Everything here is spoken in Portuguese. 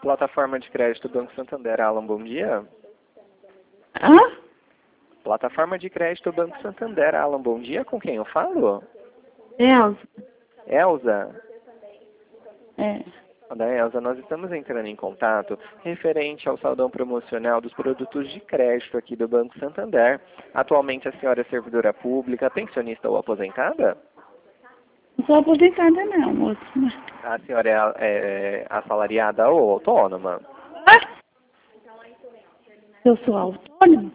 Plataforma de crédito Banco Santander, Alan, bom dia. Hã? Plataforma de crédito Banco Santander, Alan, bom dia. Com quem eu falo? Elza. Elza? É. Da Elza, nós estamos entrando em contato referente ao saldão promocional dos produtos de crédito aqui do Banco Santander. Atualmente a senhora é servidora pública, pensionista ou aposentada? Não sou aposentada não, moço. A senhora é assalariada ou autônoma? Hã? Eu sou autônoma?